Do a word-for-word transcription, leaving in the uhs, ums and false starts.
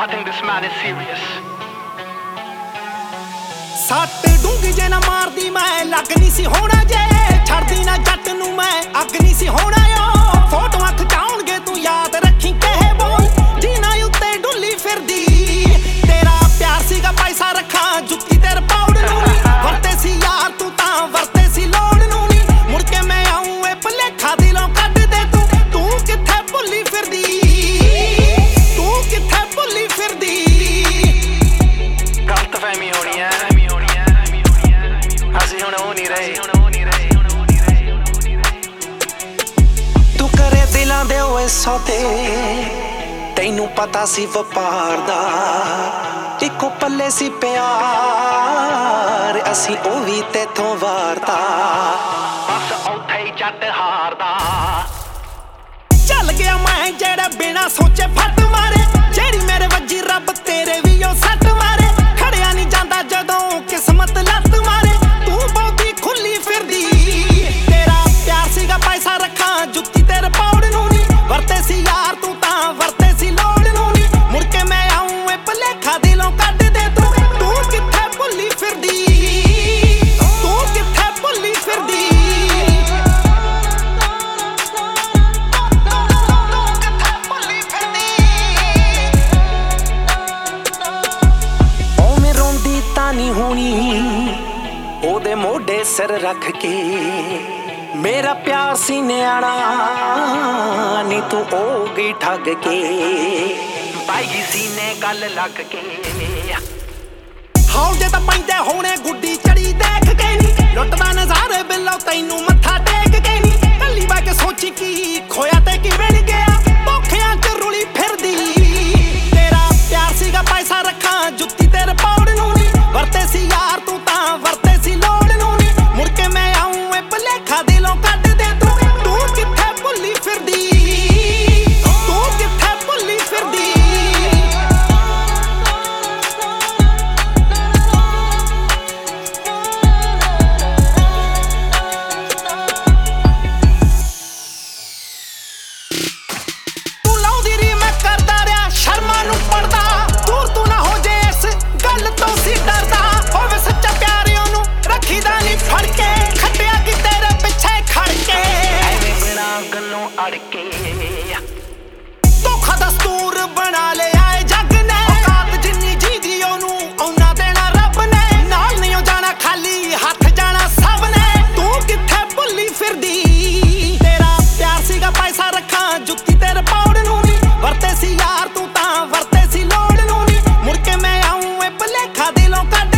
I think this man is serious. ਸੱਟ ਡੂੰਗੀ ਜੇ ਨਾ ਮਾਰਦੀ ਮੈਂ ਲੱਗ ਨਹੀਂ ਸੀ ਹੋਣਾ ਜੇ ਛੱਡਦੀ ਨਾ ਜੱਟ ਨੂੰ ਮੈਂ ਅੱਗ ਨਹੀਂ ਸੀ ਹੋਣਾ ਓ ਫੋਟੋਆਂ ਖਿਚਾਉਣਗੇ ਤੂੰ ਯਾਦ ਰੱਖੀ ਕਹੇ ਬੋਲ ਜੀਨਾ ਉੱਤੇ ਡੁੱਲੀ ਫਿਰਦੀ ਤੇਰਾ ਪਿਆਰ ਸੀਗਾ ਪੈਸਾ ਰੱਖਾਂ ਜੁੱਤੀ ਤੇਰੇ ਪੌੜ ਨੂੰ ਨੀ ਵਰਤੇ ਸੀ ਯਾਰ ਤੂੰ ਤਾਂ ਵਰਤੇ ਸੀ ਲੋੜ ਨੂੰ ਨੀ ਮੁੜ ਕੇ ਮੈਂ ਆਉਂ ਇਹ ਭੁਲੇਖਾ ਦਿਲੋਂ ਕੱਢ ਦੇ ਤੂੰ ਤੂੰ ਕਿੱਥੇ ਭੁੱਲੀ ਫਿਰਦੀ ਤੂੰ ਕਿੱਥੇ ਭੁੱਲੀ ਫਿਰਦੀ ਗਲਤਫਹਿਮੀ ਹੋਣੀ ਹੈ ਅਸੀਂ ਹੁਣ ਹੋ ਨਹੀਂ ਰਹੇ ਤੂੰ ਕਰੇ ਦਿਲਾਂ ਦੇ ਓਏ ਸੌਦੇ ਤੈਨੂੰ ਪਤਾ ਸੀ ਵਪਾਰ ਦਾ ਇੱਕੋ ਪੱਲੇ ਸੀ ਪਿਆਰ ਅਸੀਂ ਉਹ ਵੀ ਤੇਥੋਂ ਵਾਰਤਾ ਬਸ ਉੱਥੇ ਹੀ ਜੱਟ ਹਾਰਦਾ ਚੱਲ ਗਿਆ ਮੈਂ ਜਿਹੜਾ ਬਿਨਾ ਸੋਚੇ ਫੱਟ ਮਾਰੇ ਜਿਹੜੀ ਮੇਰੇ ਵੱਜੀ ਰੱਬ ਤੇਰੇ ਵੀ ਉਹ ਸੱਟ ਮਾਰੇ ਖੜਿਆ ਨਹੀਂ ਜਾਂਦਾ ਜਦੋਂ ਕਿਸਮਤ ਲੱਤ ਮਾਰੇ ਤੂੰ ਬਹੁਤੀ ਖੁੱਲੀ ਫਿਰਦੀ ਤੇਰਾ ਪਿਆਰ ਸੀਗਾ ਪੈਸਾ ਰੱਖਾਂ ਜੁੱਤੀ ਤੇਰੇ ਪੌੜ ਨੂੰ ਨੀ ਵਰਤੇ ਸੀ ਯਾਰ ਤੂੰ ਤਾਂ ਵਰਤੇ ਸੀ ਲੋੜ ਨੂੰ ਨੀ ਮੁੜ ਕੇ ਮੈਂ ਆਉਂ ਇਹ ਭੁਲੇਖਾ ਦਿਲੋਂ ਕੱਢ ਦੇ ਤੂੰ ਤੂੰ ਕਿੱਥੇ ਭੁੱਲੀ ਫਿਰਦੀ ਤੂੰ ਕਿੱਥੇ ਭੁੱਲੀ ਫਿਰਦੀ ਨਹੀਂ ਹੋਣੀ ਉਹਦੇ ਮੋਢੇ ਸਿਰ ਰੱਖ ਕੇ ਮੇਰਾ ਪਿਆਰ ਸੀ ਨਿਆਣਾ ਨੀ ਤੂੰ ਹੋ ਗਈ ਠੱਗ ਕੇ ਪਾਈ ਸੀਨੇ ਗੱਲ ਲੱਗ ਕੇ ਹਾਉ ਜੇ ਤਾਂ ਪੈਂਦੇ ਹੋਣੇ ਗੁੱਡੀ ਚੜੀ ਦੇਖ ਕੇ ਨੀ ਲੁੱਟਦਾ ਨਜ਼ਾਰੇ ਬਿੱਲੋ ਤੈਨੂੰ ਮੱਥਾ ਟੇਕ ਕੇ ਨੀ ਕੱਲੀ ਬੈ ਕੇ ਸੋਚੀ ਕੀ ਖੋਇਆ ਤੇ ਕੀ ਵਿੜ ਗਿਆ ਧੋਖਿਆਂ ਚ ਰੁਲੀ ਫਿਰਦੀ ਤੇਰਾ ਪਿਆਰ ਸੀਗਾ ਪੈਸਾ ਰੱਖਾਂ ਜੁੱਤੀ ਤੇਰੇ ਪੌੜ ਨੂੰ ਨੀ ਵਰਤੇ ਸੀ ਯਾਰ ਤੂੰ ਤਾਂ ਵਰਤੇ ਸੀ ਲੋੜ ਨੂੰ ਨੀ ਮੁੜ ਕੇ ਮੈਂ ਆਉਂ ਇਹ ਭੁਲੇਖਾ ਦਿਲੋਂ ਕੱਢ ਦੇ ਤੂੰ ਤੂੰ ਕਿੱਥੇ ਭੁੱਲੀ ਫਿਰਦੀ ਤੂੰ ਕਿੱਥੇ ਭੁੱਲੀ ਫਿਰਦੀ ਤੂੰ ਲਾਉਂਦੀ ਰੀ ਮੈਂ ਕਰਦਾ ਰਿਹਾ ਸ਼ਰਮਾਂ ਨੂੰ ਪੜਦਾ ਦੂਰ ਤੂੰ ਨਾ ਹੋ ਜੇ ਇਸ ਗੱਲ ਤੋਂ ਸੀ ਡਰਦਾ ਹੋਵੇ ਸੱਚਾ ਪਿਆਰ ਉਹਨੂੰ ਰੱਖੀਦਾ ਨਹੀਂ ਫੜ ਕੇ ਖੱਟਿਆ ਕਿ ਤੇਰੇ ਪਿੱਛੇ ਖੜ ਕੇ ਐਵੇਂ ਬਿਨਾ ਗੱਲੋਂ ਅੜ ਕੇ ਧੋਖਾ ਦਸਤੂਰ ਬਣਾ ਲਿਆ ਏ ਜੱਗ ਨੇ ਔਕਾਤ ਜਿੰਨੀ ਜੀਦੀ ਉਹਨੂੰ ਉਹਨਾਂ ਦੇਣਾ ਰੱਬ ਨੇ ਨਾਲ ਨਹੀਂ ਜਾਣਾ ਖਾਲੀ ਹੱਥ ਜਾਣਾ ਸਭ ਨੇ ਤੂੰ ਕਿੱਥੇ ਭੁੱਲੀ ਫਿਰਦੀ ਤੇਰਾ ਪਿਆਰ ਸੀਗਾ ਪੈਸਾ ਰੱਖਾਂ ਜੁੱਤੀ ਤੇਰੇ ਪੌੜ ਨੂੰ ਨੀ ਵਰਤੇ ਸੀ ਯਾਰ ਤੂੰ ਤਾਂ ਵਰਤੇ ਸੀ ਲੋੜ ਨੂੰ ਨੀ ਮੁੜ ਕੇ ਮੈਂ ਆਉਂ ਇਹ ਭੁਲੇਖਾ ਦਿਲੋਂ ਕੱਢ